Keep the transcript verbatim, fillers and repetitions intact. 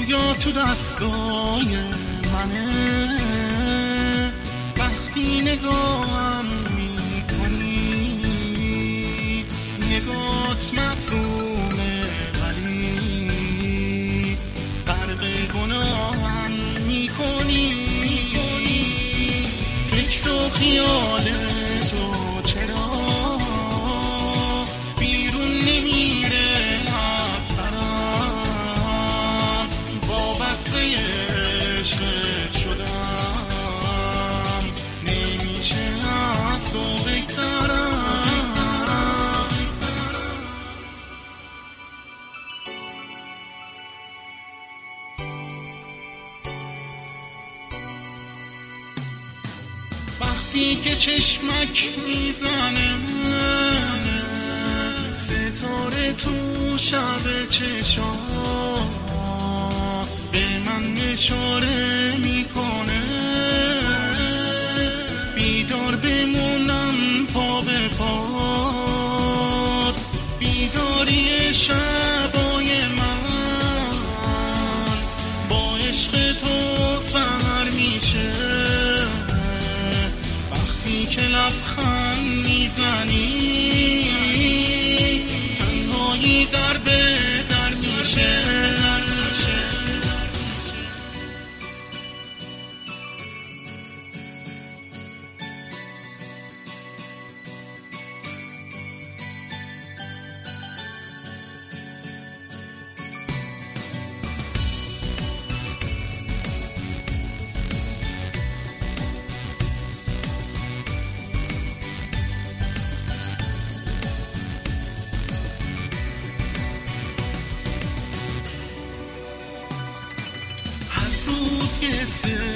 دنیا تو دستای منه، وقتی نگاهم میکنی نگات معصومه، ولی غرق گناهم میکنی. فکر و خیال تو چرا بیرون نمیره از سرم، وابسته عشقت شدم، نمیشه از تو بگذرم. وقتی که چشمک میزنه ستاره تو شب چشا به من اشاره میکنه، بیدار بمونم پا به پا. بیداری شبای من با عشق تو سحر میشه، که لبخند میزنی تنهایی در به در میشه. Yes,